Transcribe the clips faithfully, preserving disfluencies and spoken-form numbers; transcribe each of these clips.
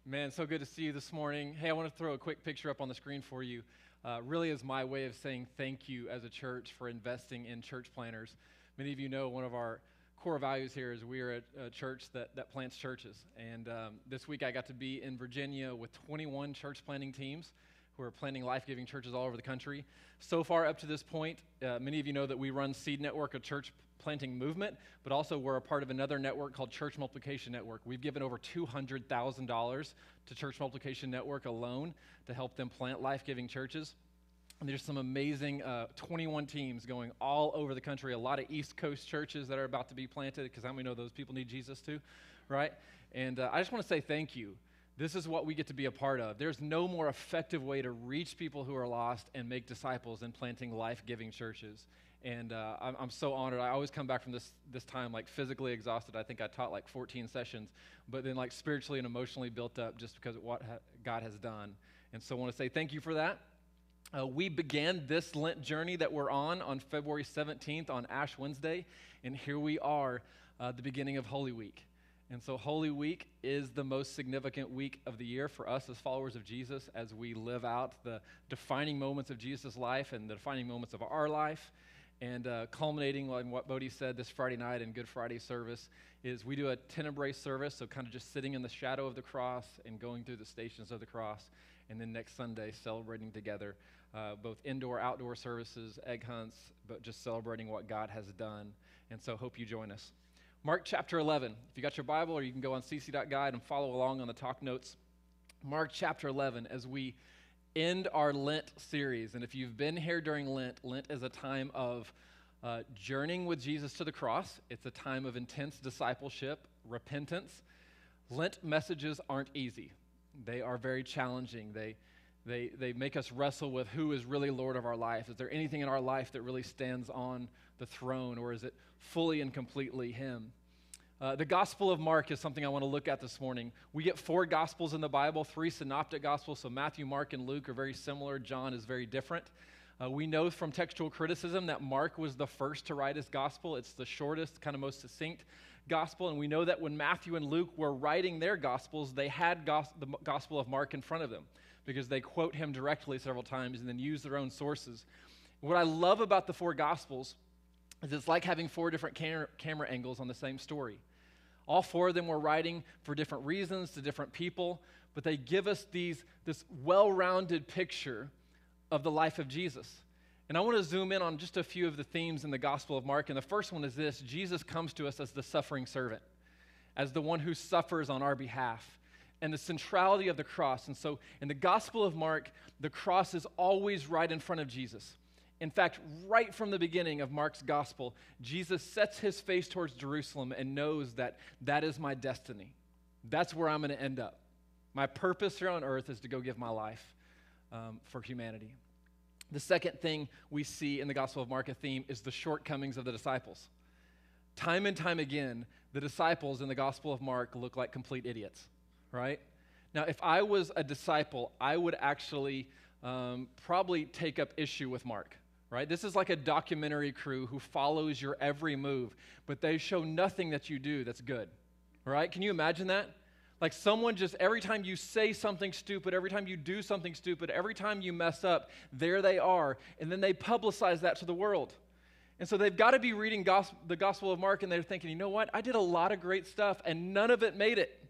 Man, so good to see you this morning. Hey, I want to throw a quick picture up on the screen for you. Uh, really is my way of saying thank you as a church for investing in church planters. Many of you know one of our core values here is we are a, a church that, that plants churches. And um, this week I got to be in Virginia with twenty-one church planting teams who are planting life-giving churches all over the country. So far up to this point, uh, many of you know that we run Seed Network, a church planting movement, but also we're a part of another network called Church Multiplication Network. We've given over two hundred thousand dollars to Church Multiplication Network alone to help them plant life-giving churches. And there's some amazing uh, twenty-one teams going all over the country, a lot of East Coast churches that are about to be planted, because how many know those people need Jesus too, right? And uh, I just want to say thank you. This is what we get to be a part of. There's no more effective way to reach people who are lost and make disciples than planting life-giving churches. And uh, I'm, I'm so honored. I always come back from this this time like physically exhausted. I think I taught like fourteen sessions, but then like spiritually and emotionally built up just because of what ha- God has done. And so I want to say thank you for that. Uh, we began this Lent journey that we're on on February seventeenth on Ash Wednesday, and here we are, uh, the beginning of Holy Week. And so Holy Week is the most significant week of the year for us as followers of Jesus as we live out the defining moments of Jesus' life and the defining moments of our life. And uh, culminating on what Bodhi said this Friday night in Good Friday service is we do a tenebrae service, so kind of just sitting in the shadow of the cross and going through the stations of the cross. And then next Sunday, celebrating together, uh, both indoor, outdoor services, egg hunts, but just celebrating what God has done. And so hope you join us. Mark chapter eleven. If you got your Bible, or you can go on c c dot guide and follow along on the talk notes. Mark chapter eleven, as we end our Lent series. And if you've been here during Lent, Lent is a time of uh, journeying with Jesus to the cross. It's a time of intense discipleship, repentance. Lent messages aren't easy. They are very challenging. They, they, they make us wrestle with who is really Lord of our life. Is there anything in our life that really stands on the throne, or is it fully and completely Him? Uh, the Gospel of Mark is something I want to look at this morning. We get four Gospels in the Bible, three synoptic Gospels, so Matthew, Mark, and Luke are very similar. John is very different. Uh, we know from textual criticism that Mark was the first to write his Gospel. It's the shortest, kind of most succinct Gospel, and we know that when Matthew and Luke were writing their Gospels, they had gos- the Gospel of Mark in front of them because they quote him directly several times and then use their own sources. What I love about the four Gospels is it's like having four different cam- camera angles on the same story. All four of them were writing for different reasons to different people, but they give us these this well-rounded picture of the life of Jesus. And I want to zoom in on just a few of the themes in the Gospel of Mark. And the first one is this: Jesus comes to us as the suffering servant, as the one who suffers on our behalf, and the centrality of the cross. And so in the Gospel of Mark, the cross is always right in front of Jesus. In fact, right from the beginning of Mark's gospel, Jesus sets his face towards Jerusalem and knows that that is my destiny. That's where I'm going to end up. My purpose here on earth is to go give my life um, for humanity. The second thing we see in the Gospel of Mark, a theme, is the shortcomings of the disciples. Time and time again, the disciples in the Gospel of Mark look like complete idiots, right? Now, if I was a disciple, I would actually um, probably take up issue with Mark. Right? This is like a documentary crew who follows your every move, but they show nothing that you do that's good. Right? Can you imagine that? Like someone just, every time you say something stupid, every time you do something stupid, every time you mess up, there they are, and then they publicize that to the world. And so they've got to be reading gospel, the Gospel of Mark, and they're thinking, you know what? I did a lot of great stuff, and none of it made it.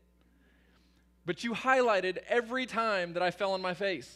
But you highlighted every time that I fell on my face.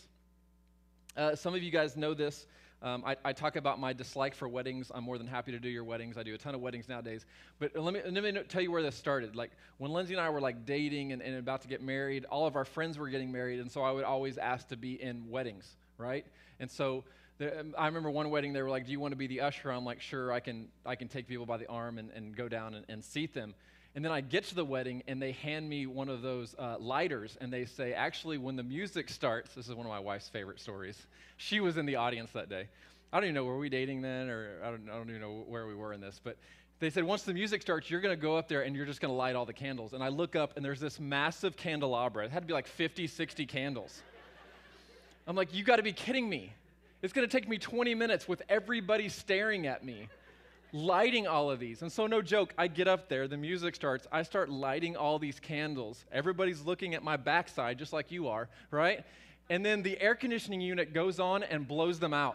Uh, some of you guys know this. Um, I, I talk about my dislike for weddings. I'm more than happy to do your weddings. I do a ton of weddings nowadays. But let me, let me tell you where this started. Like when Lindsay and I were like dating and, and about to get married, all of our friends were getting married, and so I would always ask to be in weddings, right? And so there, I remember one wedding, they were like, do you want to be the usher? I'm like, sure, I can I can take people by the arm and, and go down and, and seat them. And then I get to the wedding, and they hand me one of those uh, lighters, and they say, actually, when the music starts, this is one of my wife's favorite stories. She was in the audience that day. I don't even know, were we dating then, or I don't, I don't even know where we were in this, but they said, once the music starts, you're going to go up there, and you're just going to light all the candles. And I look up, and there's this massive candelabra. It had to be like fifty, sixty candles. I'm like, you got to be kidding me. It's going to take me twenty minutes with everybody staring at me lighting all of these. And so no joke, I get up there, the music starts, I start lighting all these candles. Everybody's looking at my backside just like you are, right? And then the air conditioning unit goes on and blows them out.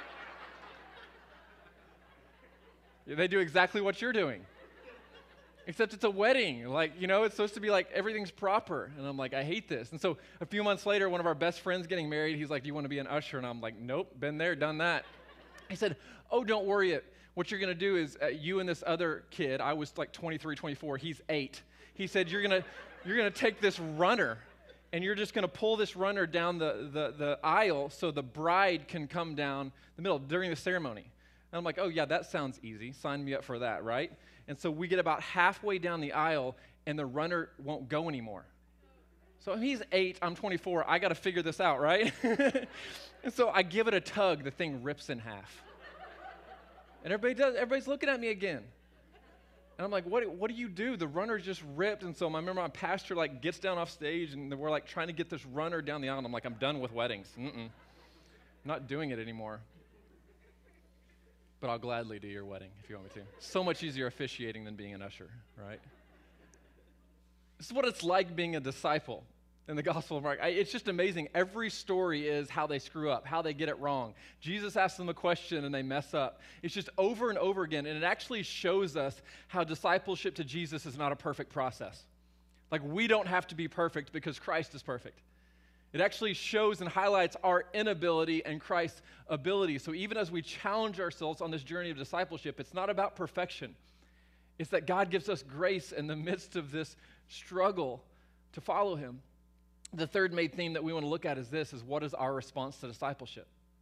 They do exactly what you're doing. Except it's a wedding. Like, you know, it's supposed to be like everything's proper. And I'm like, I hate this. And so a few months later, one of our best friends getting married, he's like, do you want to be an usher? And I'm like, nope, been there, done that. He said, oh, don't worry it. What you're going to do is uh, you and this other kid, I was like twenty-three, twenty-four, he's eight. He said, you're going to you're going to take this runner and you're just going to pull this runner down the, the, the aisle so the bride can come down the middle during the ceremony. And I'm like, oh, yeah, that sounds easy. Sign me up for that, right? And so we get about halfway down the aisle and the runner won't go anymore. So he's eight, I'm twenty-four, I got to figure this out, right? And so I give it a tug, the thing rips in half. And everybody does, everybody's looking at me again. And I'm like, what, what do you do? The runner just ripped. And so I remember my pastor like gets down off stage and we're like trying to get this runner down the aisle. And I'm like, I'm done with weddings. Mm-mm. I'm not doing it anymore. But I'll gladly do your wedding if you want me to. So much easier officiating than being an usher, right? This is what it's like being a disciple in the Gospel of Mark. I, it's just amazing. Every story is how they screw up, how they get it wrong. Jesus asks them a question and they mess up. It's just over and over again, and it actually shows us how discipleship to Jesus is not a perfect process. Like, we don't have to be perfect because Christ is perfect. It actually shows and highlights our inability and Christ's ability. So even as we challenge ourselves on this journey of discipleship, it's not about perfection. It's that God gives us grace in the midst of this struggle to follow him. The third main theme that we want to look at is this, is what is our response to discipleship?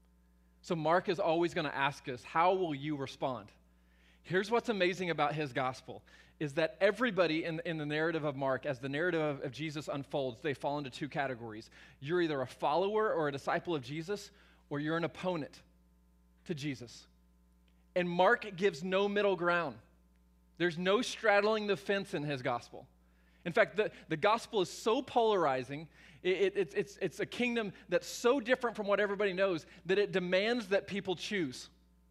So Mark is always going to ask us, how will you respond? Here's what's amazing about his gospel, is that everybody in, in the narrative of Mark, as the narrative of, of Jesus unfolds, they fall into two categories. You're either a follower or a disciple of Jesus, or you're an opponent to Jesus. And Mark gives no middle ground. There's no straddling the fence in his gospel. In fact, the, the gospel is so polarizing, it, it, it's, it's, it's a kingdom that's so different from what everybody knows that it demands that people choose.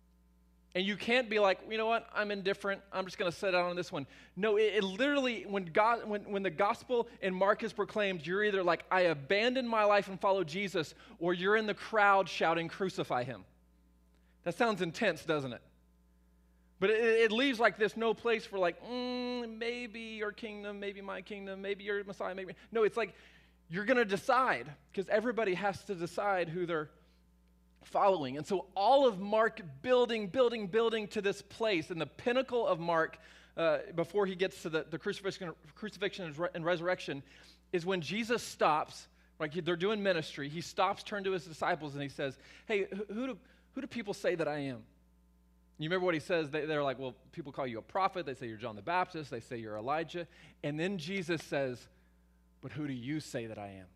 And you can't be like, you know what, I'm indifferent, I'm just going to sit out on this one. No, it, it literally, when, God, when, when the gospel in Mark is proclaimed, you're either like, I abandon my life and follow Jesus, or you're in the crowd shouting, crucify him. That sounds intense, doesn't it? But it, it leaves like this no place for like, mm, maybe your kingdom, maybe my kingdom, maybe your Messiah, maybe. No, it's like you're going to decide, because everybody has to decide who they're following. And so all of Mark building, building, building to this place, and the pinnacle of Mark, uh, before he gets to the, the crucifixion, crucifixion and resurrection, is when Jesus stops, like they're doing ministry, he stops, turns to his disciples, and he says, hey, who do, who do people say that I am? You remember what he says? They, they're like, well, people call you a prophet. They say you're John the Baptist. They say you're Elijah. And then Jesus says, but who do you say that I am?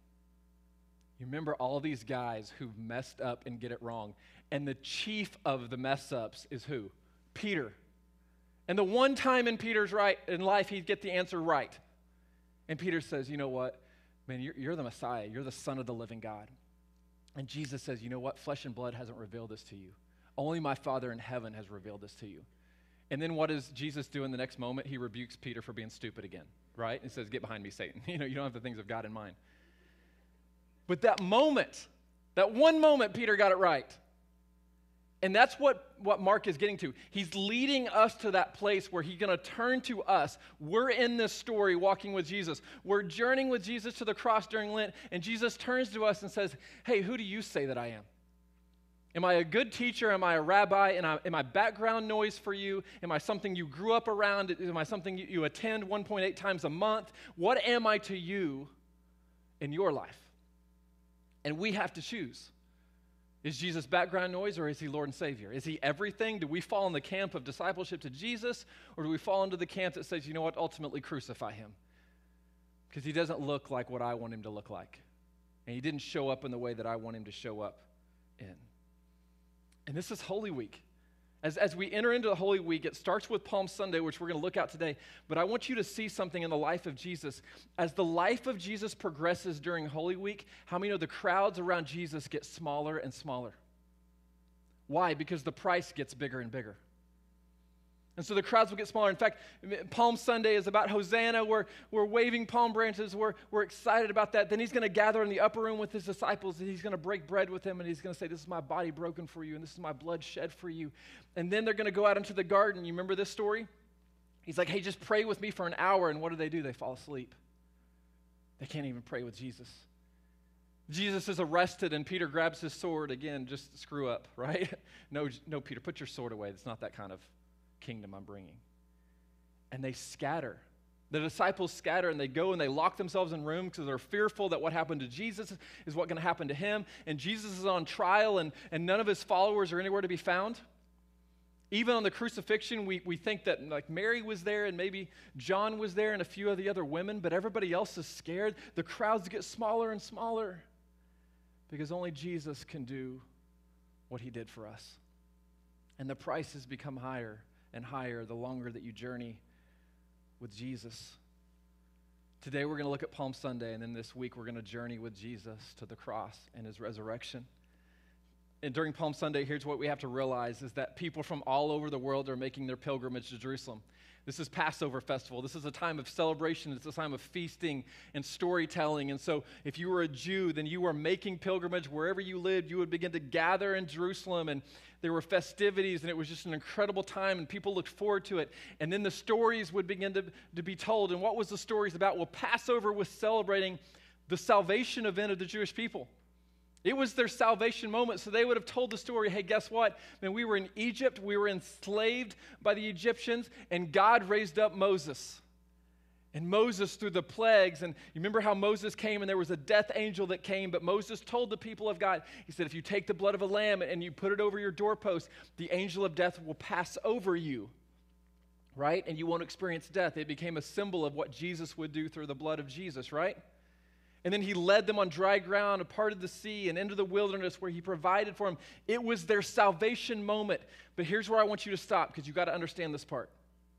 You remember all these guys who've messed up and get it wrong. And the chief of the mess-ups is who? Peter. And the one time in Peter's right in life he'd get the answer right. And Peter says, you know what? Man, you're, you're the Messiah. You're the Son of the living God. And Jesus says, you know what? Flesh and blood hasn't revealed this to you. Only my Father in heaven has revealed this to you. And then what does Jesus do in the next moment? He rebukes Peter for being stupid again, right? And says, get behind me, Satan. You know, you don't have the things of God in mind. But that moment, that one moment, Peter got it right. And that's what, what Mark is getting to. He's leading us to that place where he's going to turn to us. We're in this story walking with Jesus. We're journeying with Jesus to the cross during Lent, and Jesus turns to us and says, hey, who do you say that I am? Am I a good teacher? Am I a rabbi? Am I, am I background noise for you? Am I something you grew up around? Am I something you, you attend one point eight times a month? What am I to you in your life? And we have to choose. Is Jesus background noise, or is he Lord and Savior? Is he everything? Do we fall in the camp of discipleship to Jesus, or do we fall into the camp that says, you know what, ultimately crucify him? Because he doesn't look like what I want him to look like. And he didn't show up in the way that I want him to show up in. And this is Holy Week. As, as we enter into the Holy Week, it starts with Palm Sunday, which we're going to look at today. But I want you to see something in the life of Jesus. As the life of Jesus progresses during Holy Week, how many know the crowds around Jesus get smaller and smaller? Why? Because the price gets bigger and bigger. And so the crowds will get smaller. In fact, Palm Sunday is about Hosanna. We're, we're waving palm branches. We're, we're excited about that. Then he's going to gather in the upper room with his disciples, and he's going to break bread with them, and he's going to say, this is my body broken for you, and this is my blood shed for you. And then they're going to go out into the garden. You remember this story? He's like, hey, just pray with me for an hour. And what do they do? They fall asleep. They can't even pray with Jesus. Jesus is arrested, and Peter grabs his sword. Again, just screw up, right? No, no, Peter, put your sword away. It's not that kind of kingdom I'm bringing. And they scatter. The disciples scatter, and they go and they lock themselves in rooms because they're fearful that what happened to Jesus is what going to happen to him. And Jesus is on trial, and, and none of his followers are anywhere to be found. Even on the crucifixion, we, we think that like Mary was there and maybe John was there and a few of the other women, but everybody else is scared. The crowds get smaller and smaller because only Jesus can do what he did for us. And the prices become higher and higher the longer that you journey with Jesus. Today we're going to look at Palm Sunday, and then this week we're going to journey with Jesus to the cross and his resurrection. And during Palm Sunday, here's what we have to realize is that people from all over the world are making their pilgrimage to Jerusalem. This is Passover festival. This is a time of celebration. It's a time of feasting and storytelling. And so if you were a Jew, then you were making pilgrimage wherever you lived. You would begin to gather in Jerusalem, and there were festivities, and it was just an incredible time, and people looked forward to it. And then the stories would begin to, to be told. And what was the stories about? Well, Passover was celebrating the salvation event of the Jewish people. It was their salvation moment, so they would have told the story, hey, guess what? Man, we were in Egypt, we were enslaved by the Egyptians, and God raised up Moses. And Moses, through the plagues, and you remember how Moses came and there was a death angel that came, but Moses told the people of God, he said, if you take the blood of a lamb and you put it over your doorpost, the angel of death will pass over you, right? And you won't experience death. It became a symbol of what Jesus would do through the blood of Jesus, right? And then he led them on dry ground, a part of the sea, and into the wilderness where he provided for them. It was their salvation moment. But here's where I want you to stop, because you've got to understand this part.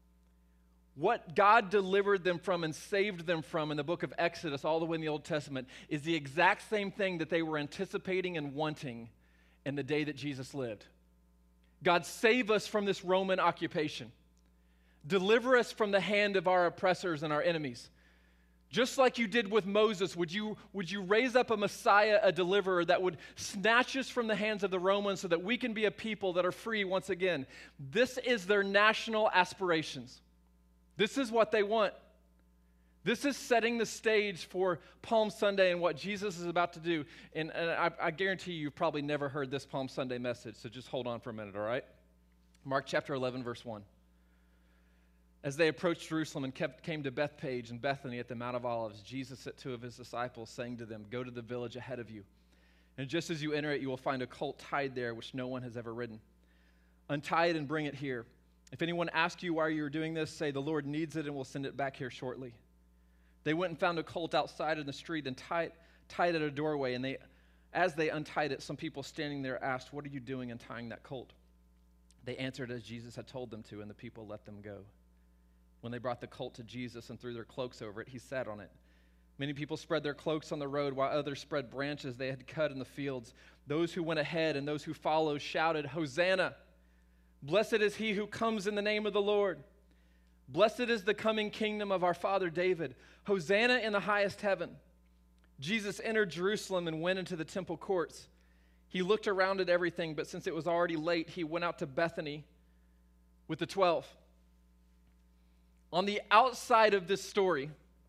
What God delivered them from and saved them from in the book of Exodus, all the way in the Old Testament, is the exact same thing that they were anticipating and wanting in the day that Jesus lived. God, save us from this Roman occupation. Deliver us from the hand of our oppressors and our enemies. Just like you did with Moses, would you, would you raise up a Messiah, a deliverer that would snatch us from the hands of the Romans so that we can be a people that are free once again? This is their national aspirations. This is what they want. This is setting the stage for Palm Sunday and what Jesus is about to do. And, and I, I guarantee you, you've probably never heard this Palm Sunday message, so just hold on for a minute, all right? Mark chapter eleven, verse one. As they approached Jerusalem and kept, came to Bethpage and Bethany at the Mount of Olives, Jesus sent two of his disciples, saying to them, go to the village ahead of you. And just as you enter it, you will find a colt tied there, which no one has ever ridden. Untie it and bring it here. If anyone asks you why you are doing this, say, the Lord needs it and will send it back here shortly. They went and found a colt outside in the street and tied, tied it at a doorway. And they, as they untied it, some people standing there asked, what are you doing untying that colt? They answered as Jesus had told them to, and the people let them go. When they brought the colt to Jesus and threw their cloaks over it, he sat on it. Many people spread their cloaks on the road, while others spread branches they had cut in the fields. Those who went ahead and those who followed shouted, Hosanna! Blessed is he who comes in the name of the Lord. Blessed is the coming kingdom of our father David. Hosanna in the highest heaven. Jesus entered Jerusalem and went into the temple courts. He looked around at everything, but since it was already late, he went out to Bethany with the twelve. On the outside of this story,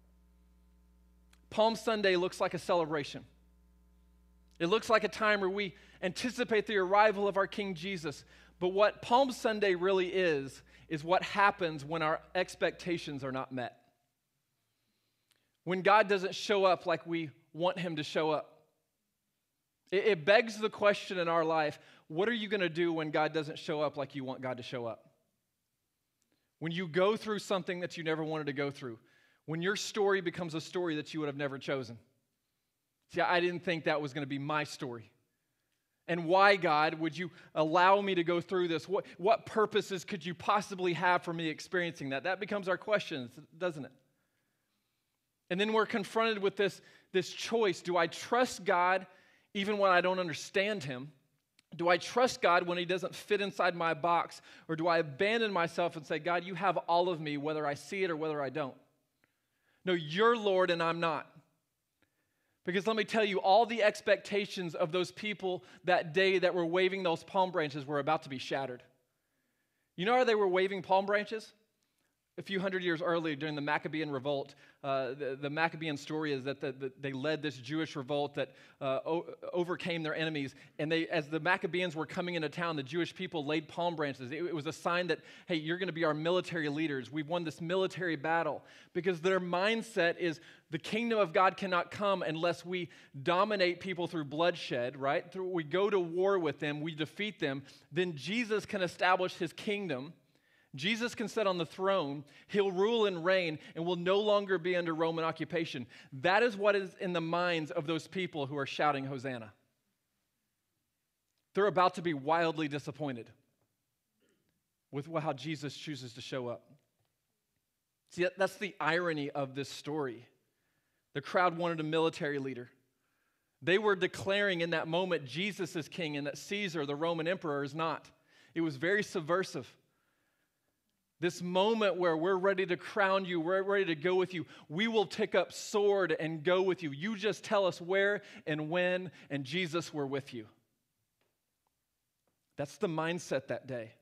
Palm Sunday looks like a celebration. It looks like a time where we anticipate the arrival of our King Jesus. But what Palm Sunday really is, is what happens when our expectations are not met. When God doesn't show up like we want him to show up. It, it begs the question in our life, what are you going to do when God doesn't show up like you want God to show up? When you go through something that you never wanted to go through. When your story becomes a story that you would have never chosen. See, I didn't think that was going to be my story. And why, God, would you allow me to go through this? What, what purposes could you possibly have for me experiencing that? That becomes our question, doesn't it? And then we're confronted with this, this choice. Do I trust God even when I don't understand him? Do I trust God when he doesn't fit inside my box? Or do I abandon myself and say, God, you have all of me, whether I see it or whether I don't? No, you're Lord and I'm not. Because let me tell you, all the expectations of those people that day that were waving those palm branches were about to be shattered. You know how they were waving palm branches? A few hundred years earlier, during the Maccabean revolt, uh, the, the Maccabean story is that the, the, they led this Jewish revolt that uh, o- overcame their enemies. And they, as the Maccabeans were coming into town, the Jewish people laid palm branches. It, it was a sign that, hey, you're going to be our military leaders. We've won this military battle. Because their mindset is the kingdom of God cannot come unless we dominate people through bloodshed, right? Through, we go to war with them, we defeat them. Then Jesus can establish his kingdom. Jesus can sit on the throne, he'll rule and reign, and will no longer be under Roman occupation. That is what is in the minds of those people who are shouting Hosanna. They're about to be wildly disappointed with how Jesus chooses to show up. See, that's the irony of this story. The crowd wanted a military leader. They were declaring in that moment Jesus is king and that Caesar, the Roman emperor, is not. It was very subversive. This moment where we're ready to crown you, we're ready to go with you. We will take up sword and go with you. You just tell us where and when, and Jesus, we're with you. That's the mindset that day.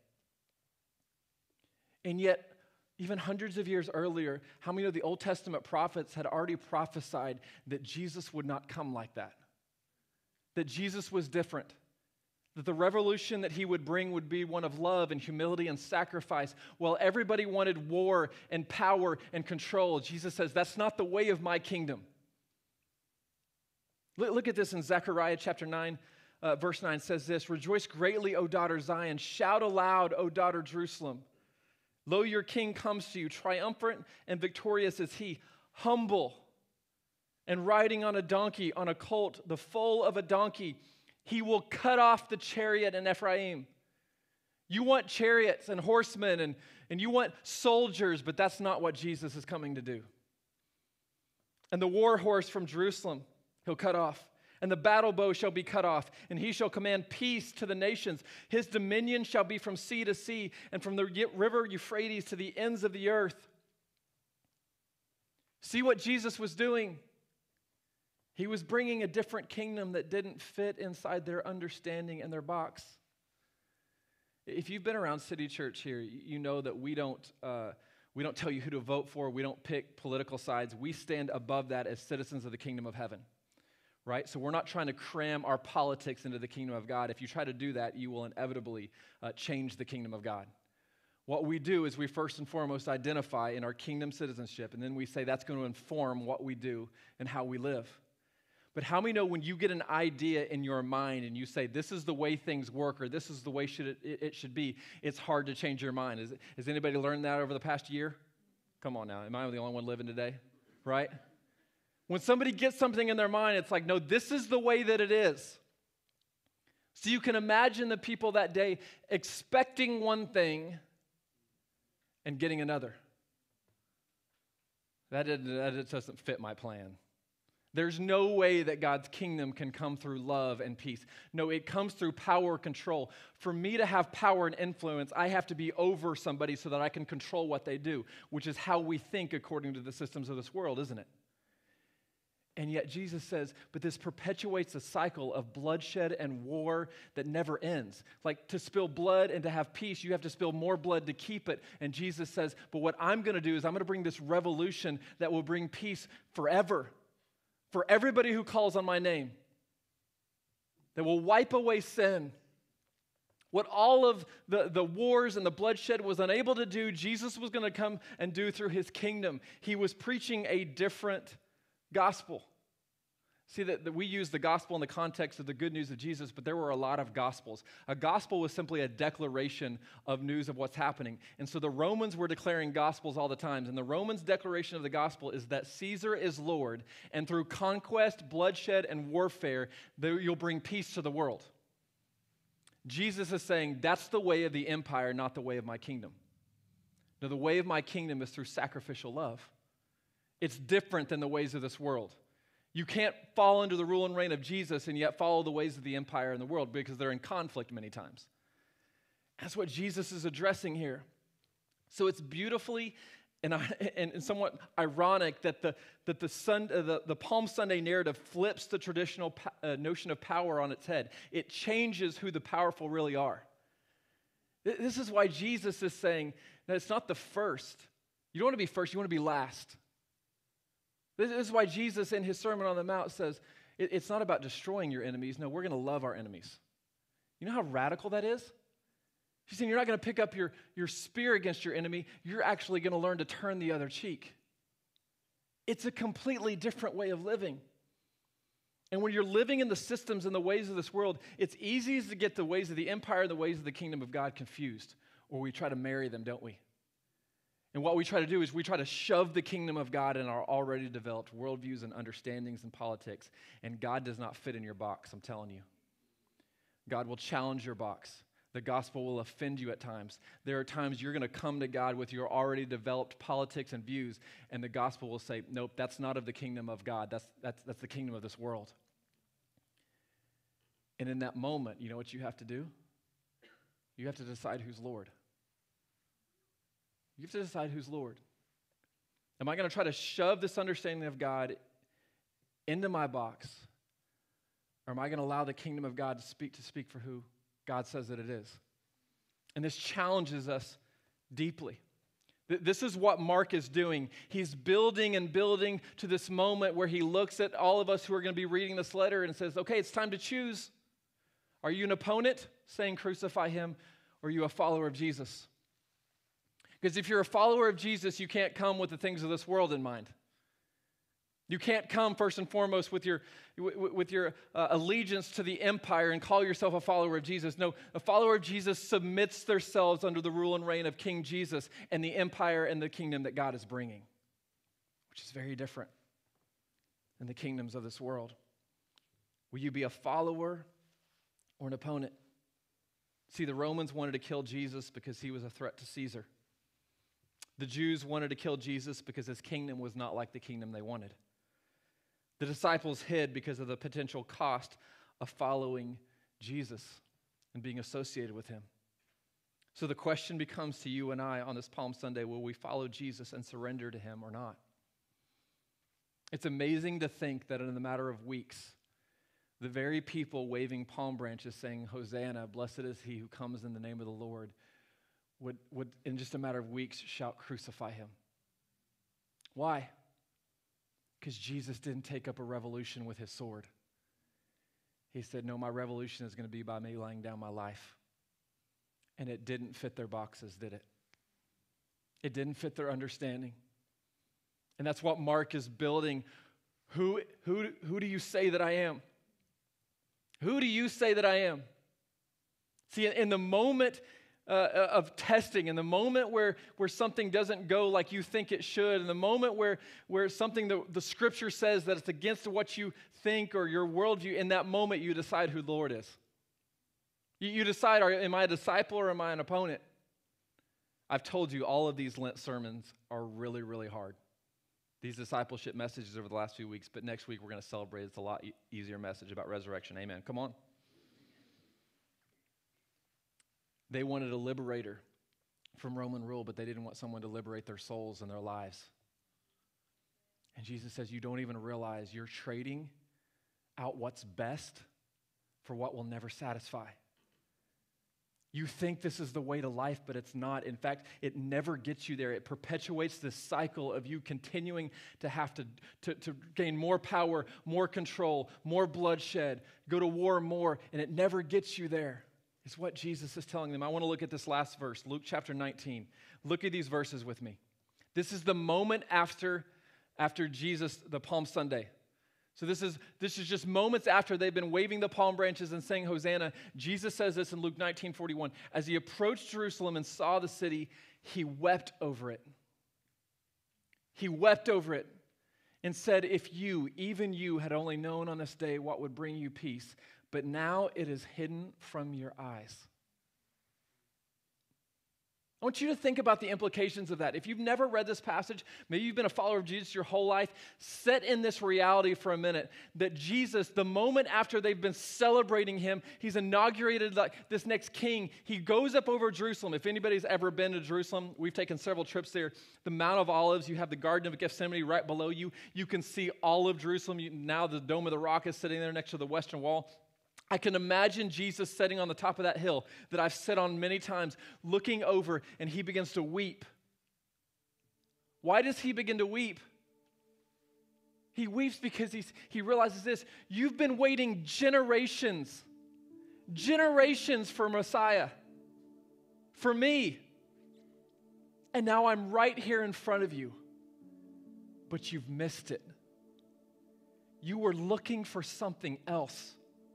And yet, even hundreds of years earlier, how many of the Old Testament prophets had already prophesied that Jesus would not come like that? That Jesus was different. That the revolution that he would bring would be one of love and humility and sacrifice. While everybody wanted war and power and control, Jesus says, that's not the way of my kingdom. Look at this in Zechariah chapter nine, uh, verse nine says this, rejoice greatly, O daughter Zion. Shout aloud, O daughter Jerusalem. Lo, your king comes to you, triumphant and victorious is he, humble and riding on a donkey, on a colt, the foal of a donkey. He will cut off the chariot in Ephraim. You want chariots and horsemen and, and you want soldiers, but that's not what Jesus is coming to do. And the war horse from Jerusalem he'll cut off. And the battle bow shall be cut off, and he shall command peace to the nations. His dominion shall be from sea to sea, and from the river Euphrates to the ends of the earth. See what Jesus was doing? He was bringing a different kingdom that didn't fit inside their understanding and their box. If you've been around City Church here, you know that we don't, uh, we don't tell you who to vote for. We don't pick political sides. We stand above that as citizens of the kingdom of heaven, right? So we're not trying to cram our politics into the kingdom of God. If you try to do that, you will inevitably uh, change the kingdom of God. What we do is we first and foremost identify in our kingdom citizenship, and then we say that's going to inform what we do and how we live. But how many know when you get an idea in your mind and you say, this is the way things work or this is the way should it, it should be, it's hard to change your mind. Is, has anybody learned that over the past year? Come on now. Am I the only one living today? Right? When somebody gets something in their mind, it's like, no, this is the way that it is. So you can imagine the people that day expecting one thing and getting another. That, that doesn't fit my plan. There's no way that God's kingdom can come through love and peace. No, it comes through power control. For me to have power and influence, I have to be over somebody so that I can control what they do, which is how we think according to the systems of this world, isn't it? And yet Jesus says, but this perpetuates a cycle of bloodshed and war that never ends. Like to spill blood and to have peace, you have to spill more blood to keep it. And Jesus says, but what I'm going to do is I'm going to bring this revolution that will bring peace forever. For everybody who calls on my name, that will wipe away sin. What all of the, the wars and the bloodshed was unable to do, Jesus was going to come and do through his kingdom. He was preaching a different gospel. See, that, that we use the gospel in the context of the good news of Jesus, but there were a lot of gospels. A gospel was simply a declaration of news of what's happening. And so the Romans were declaring gospels all the time. And the Romans' declaration of the gospel is that Caesar is Lord, and through conquest, bloodshed, and warfare, you'll bring peace to the world. Jesus is saying, that's the way of the empire, not the way of my kingdom. No, the way of my kingdom is through sacrificial love. It's different than the ways of this world. You can't fall under the rule and reign of Jesus and yet follow the ways of the empire and the world because they're in conflict many times. That's what Jesus is addressing here. So it's beautifully and, and, and somewhat ironic that the, that the, sun, uh, the, the Palm Sunday narrative flips the traditional po- uh, notion of power on its head. It changes who the powerful really are. This is why Jesus is saying that it's not the first. You don't want to be first, you want to be last. This is why Jesus in his Sermon on the Mount says, it, it's not about destroying your enemies. No, we're going to love our enemies. You know how radical that is? He's saying you're not going to pick up your, your spear against your enemy. You're actually going to learn to turn the other cheek. It's a completely different way of living. And when you're living in the systems and the ways of this world, it's easy to get the ways of the empire and the ways of the kingdom of God confused. Or we try to marry them, don't we? And what we try to do is we try to shove the kingdom of God in our already developed worldviews and understandings and politics. And God does not fit in your box, I'm telling you. God will challenge your box. The gospel will offend you at times. There are times you're going to come to God with your already developed politics and views, and the gospel will say, nope, that's not of the kingdom of God. That's, that's, that's the kingdom of this world. And in that moment, you know what you have to do? You have to decide who's Lord. You have to decide who's Lord. Am I going to try to shove this understanding of God into my box, or am I going to allow the kingdom of God to speak to speak for who God says that it is? And this challenges us deeply. This is what Mark is doing. He's building and building to this moment where he looks at all of us who are going to be reading this letter and says, okay, it's time to choose. Are you an opponent saying crucify him, or are you a follower of Jesus? Because if you're a follower of Jesus, you can't come with the things of this world in mind. You can't come first and foremost with your, with your uh, allegiance to the empire and call yourself a follower of Jesus. No, a follower of Jesus submits themselves under the rule and reign of King Jesus and the empire and the kingdom that God is bringing, which is very different than the kingdoms of this world. Will you be a follower or an opponent? See, the Romans wanted to kill Jesus because he was a threat to Caesar. The Jews wanted to kill Jesus because his kingdom was not like the kingdom they wanted. The disciples hid because of the potential cost of following Jesus and being associated with him. So the question becomes to you and I on this Palm Sunday, will we follow Jesus and surrender to him or not? It's amazing to think that in the matter of weeks, the very people waving palm branches saying, Hosanna, blessed is he who comes in the name of the Lord, would, would in just a matter of weeks shout, crucify him. Why? Because Jesus didn't take up a revolution with his sword. He said, no, my revolution is going to be by me laying down my life. And it didn't fit their boxes, did it? It didn't fit their understanding. And that's what Mark is building. Who, who, who do you say that I am? Who do you say that I am? See, in the moment Uh, of testing, in the moment where, where something doesn't go like you think it should, in the moment where, where something the, the scripture says that it's against what you think or your worldview, in that moment you decide who the Lord is. You, you decide, are, am I a disciple or am I an opponent? I've told you all of these Lent sermons are really, really hard. These discipleship messages over the last few weeks, but next week we're going to celebrate. It's a lot e- easier message about resurrection. Amen. Come on. They wanted a liberator from Roman rule, but they didn't want someone to liberate their souls and their lives. And Jesus says, you don't even realize you're trading out what's best for what will never satisfy. You think this is the way to life, but it's not. In fact, it never gets you there. It perpetuates this cycle of you continuing to have to, to, to gain more power, more control, more bloodshed, go to war more, and it never gets you there. Is what Jesus is telling them. I want to look at this last verse, Luke chapter nineteen. Look at these verses with me. This is the moment after, after Jesus, the Palm Sunday. So this is, this is just moments after they've been waving the palm branches and saying Hosanna. Jesus says this in Luke nineteen forty-one. As he approached Jerusalem and saw the city, he wept over it. He wept over it and said, if you, even you, had only known on this day what would bring you peace, but now it is hidden from your eyes. I want you to think about the implications of that. If you've never read this passage, maybe you've been a follower of Jesus your whole life, set in this reality for a minute that Jesus, the moment after they've been celebrating him, he's inaugurated like this next king. He goes up over Jerusalem. If anybody's ever been to Jerusalem, we've taken several trips there. The Mount of Olives, you have the Garden of Gethsemane right below you. You can see all of Jerusalem. You, now the Dome of the Rock is sitting there next to the Western Wall. I can imagine Jesus sitting on the top of that hill that I've sat on many times, looking over, and he begins to weep. Why does he begin to weep? He weeps because he's, he realizes this. You've been waiting generations, generations for Messiah, for me. And now I'm right here in front of you, but you've missed it. You were looking for something else.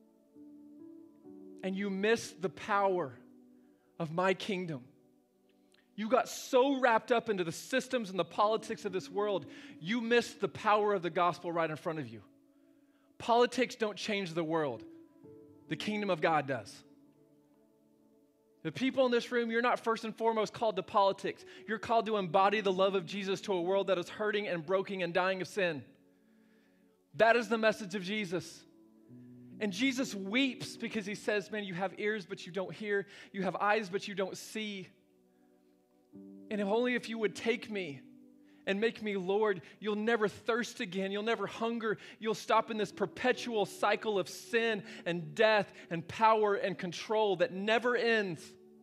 And you missed the power of my kingdom. You got so wrapped up into the systems and the politics of this world, you missed the power of the gospel right in front of you. Politics don't change the world. The kingdom of God does. The people in this room, you're not first and foremost called to politics. You're called to embody the love of Jesus to a world that is hurting and broken and dying of sin. That is the message of Jesus. And Jesus weeps because he says, man, you have ears, but you don't hear. You have eyes, but you don't see. And if only if you would take me and make me Lord, you'll never thirst again. You'll never hunger. You'll stop in this perpetual cycle of sin and death and power and control that never ends.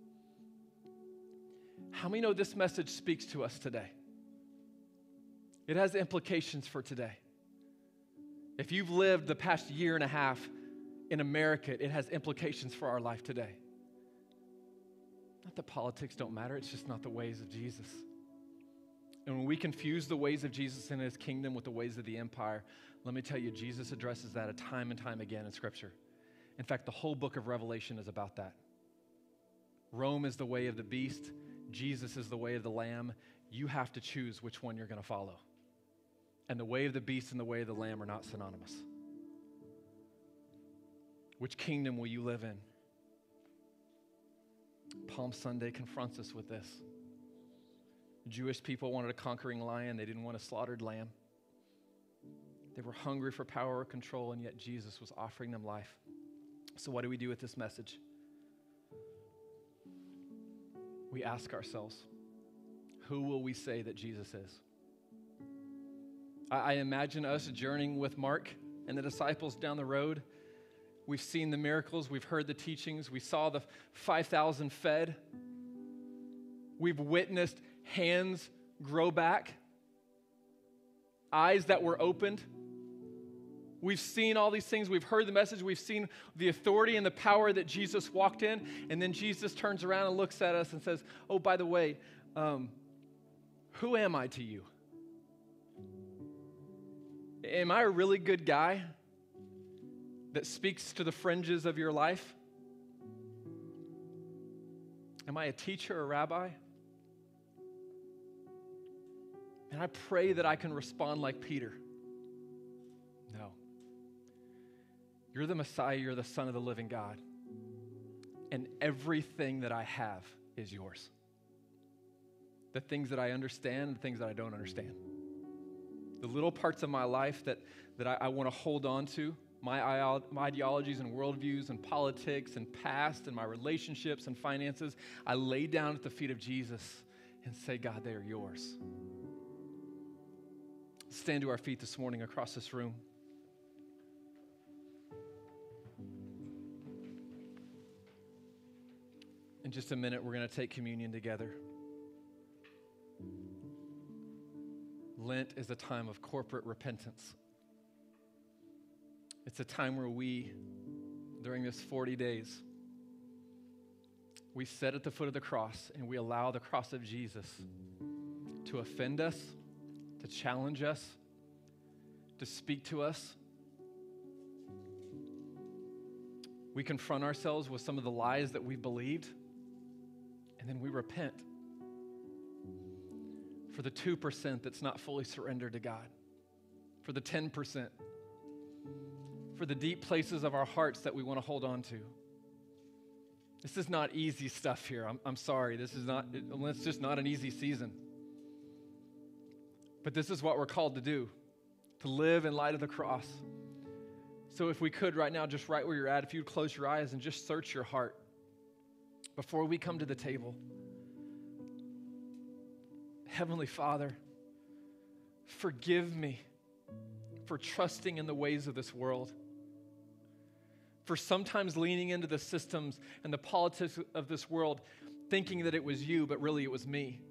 How many know this message speaks to us today? It has implications for today. If you've lived the past year and a half in America, it has implications for our life today. Not that politics don't matter, it's just not the ways of Jesus. And when we confuse the ways of Jesus and his kingdom with the ways of the empire, let me tell you, Jesus addresses that a time and time again in Scripture. In fact, the whole book of Revelation is about that. Rome is the way of the beast. Jesus is the way of the lamb. You have to choose which one you're going to follow. And the way of the beast and the way of the lamb are not synonymous. Which kingdom will you live in? Palm Sunday confronts us with this. Jewish people wanted a conquering lion. They didn't want a slaughtered lamb. They were hungry for power or control, and yet Jesus was offering them life. So what do we do with this message? We ask ourselves, who will we say that Jesus is? I, I imagine us journeying with Mark and the disciples down the road. We've seen the miracles. We've heard the teachings. We saw the five thousand fed. We've witnessed hands grow back, eyes that were opened. We've seen all these things. We've heard the message. We've seen the authority and the power that Jesus walked in. And then Jesus turns around and looks at us and says, oh, by the way, um, who am I to you? Am I a really good guy that speaks to the fringes of your life? Am I a teacher or rabbi? And I pray that I can respond like Peter. No. You're the Messiah, you're the Son of the living God. And everything that I have is yours. The things that I understand and the things that I don't understand. The little parts of my life that, that I, I want to hold on to, my, my ideologies and worldviews and politics and past and my relationships and finances, I lay down at the feet of Jesus and say, God, they are yours. Stand to our feet this morning across this room. In just a minute, we're going to take communion together. Lent is a time of corporate repentance. It's a time where we, during this forty days, we sit at the foot of the cross and we allow the cross of Jesus to offend us, to challenge us, to speak to us. We confront ourselves with some of the lies that we've believed, and then we repent for the two percent that's not fully surrendered to God, for the ten percent, for the deep places of our hearts that we want to hold on to. This is not easy stuff here. I'm, I'm sorry. This is not, it, it's just not an easy season. But this is what we're called to do, to live in light of the cross. So if we could right now, just right where you're at, if you'd close your eyes and just search your heart before we come to the table. Heavenly Father, forgive me for trusting in the ways of this world, for sometimes leaning into the systems and the politics of this world, thinking that it was you, but really it was me.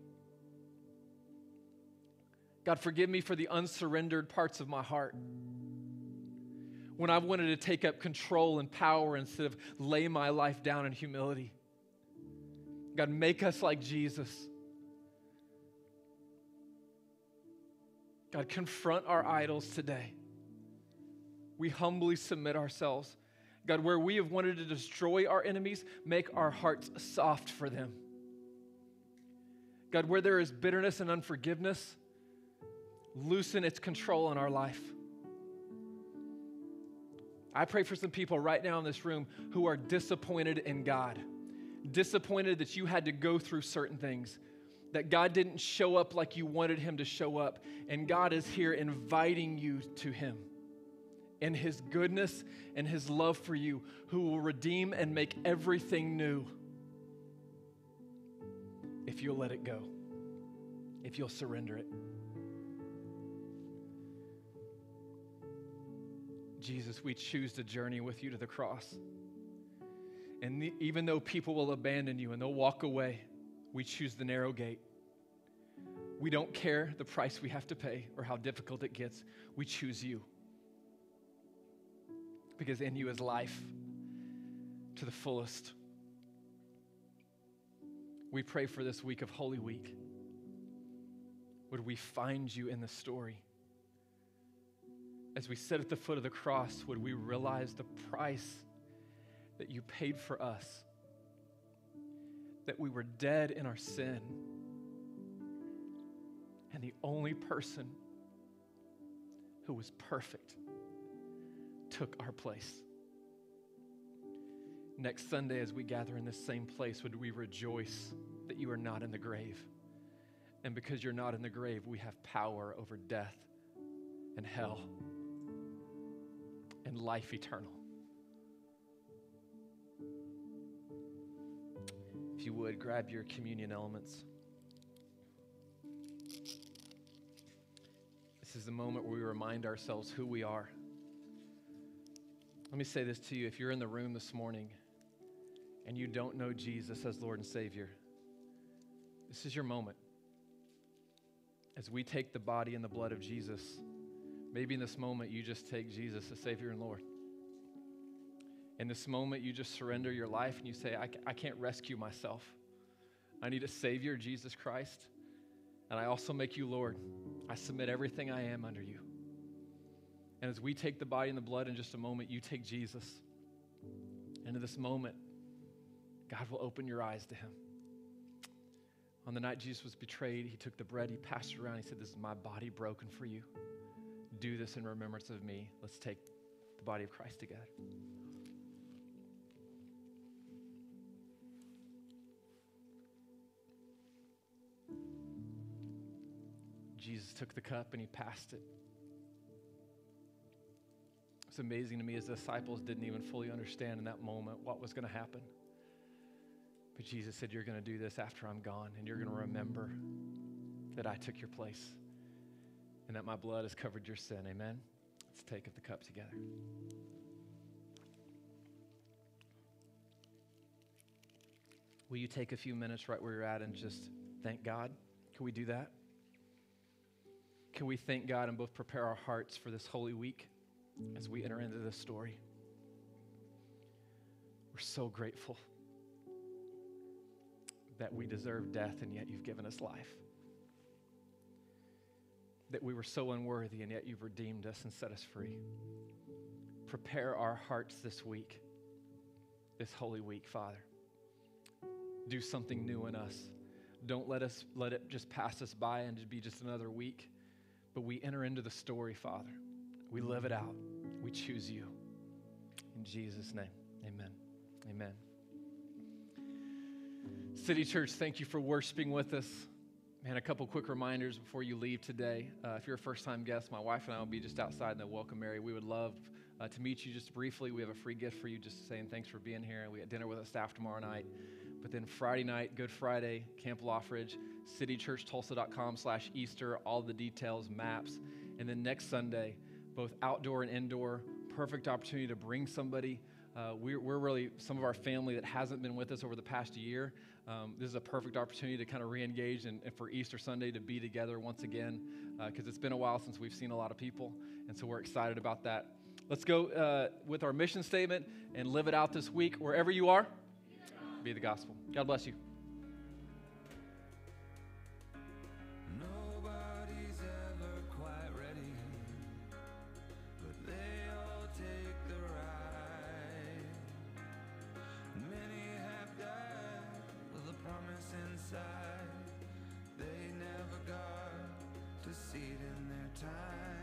God, forgive me for the unsurrendered parts of my heart. When I've wanted to take up control and power instead of lay my life down in humility. God, make us like Jesus. God, confront our idols today. We humbly submit ourselves. God, where we have wanted to destroy our enemies, make our hearts soft for them. God, where there is bitterness and unforgiveness, loosen its control in our life. I pray for some people right now in this room who are disappointed in God, disappointed that you had to go through certain things, that God didn't show up like you wanted him to show up, and God is here inviting you to him in his goodness and his love for you, who will redeem and make everything new if you'll let it go, if you'll surrender it. Jesus, we choose to journey with you to the cross. And the, even though people will abandon you and they'll walk away, we choose the narrow gate. We don't care the price we have to pay or how difficult it gets. We choose you. Because in you is life to the fullest. We pray for this week of Holy Week. Would we find you in the story? As we sit at the foot of the cross, would we realize the price that you paid for us? That we were dead in our sin. And the only person who was perfect took our place. Next Sunday, as we gather in this same place, would we rejoice that you are not in the grave? And because you're not in the grave, we have power over death and hell and life eternal. If you would, grab your communion elements. This is the moment where we remind ourselves who we are. Let me say this to you. If you're in the room this morning and you don't know Jesus as Lord and Savior, this is your moment. As we take the body and the blood of Jesus, maybe in this moment you just take Jesus as Savior and Lord. In this moment you just surrender your life and you say, I, I can't rescue myself. I need a Savior, Jesus Christ, and I also make you Lord. I submit everything I am under you. And as we take the body and the blood in just a moment, you take Jesus. And in this moment, God will open your eyes to him. On the night Jesus was betrayed, he took the bread, he passed it around, he said, this is my body broken for you. Do this in remembrance of me. Let's take the body of Christ together. Jesus took the cup and he passed it. It's amazing to me as the disciples didn't even fully understand in that moment what was going to happen. But Jesus said, you're going to do this after I'm gone, and you're going to remember that I took your place and that my blood has covered your sin. Amen? Let's take up the cup together. Will you take a few minutes right where you're at and just thank God? Can we do that? Can we thank God and both prepare our hearts for this Holy Week as we enter into this story? We're so grateful that we deserve death and yet you've given us life. That we were so unworthy and yet you've redeemed us and set us free. Prepare our hearts this week, this Holy Week, Father. Do something new in us. Don't let us let it just pass us by and be just another week. But we enter into the story, Father. We live it out. We choose you. In Jesus' name, amen. Amen. City Church, thank you for worshiping with us. Man, a couple quick reminders before you leave today. Uh, if you're a first-time guest, my wife and I will be just outside in the welcome area. We would love uh, to meet you just briefly. We have a free gift for you, just saying thanks for being here. We got dinner with the staff tomorrow night. But then Friday night, Good Friday, Camp Loffridge, citychurchtulsa.com slash Easter, all the details, maps. And then next Sunday, both outdoor and indoor, perfect opportunity to bring somebody. Uh, we're, we're really, some of our family that hasn't been with us over the past year, um, this is a perfect opportunity to kind of re-engage and, and for Easter Sunday to be together once again, because uh, it's been a while since we've seen a lot of people, and so we're excited about that. Let's go uh, with our mission statement and live it out this week. Wherever you are, be the gospel. God bless you. They never got to see it in their time.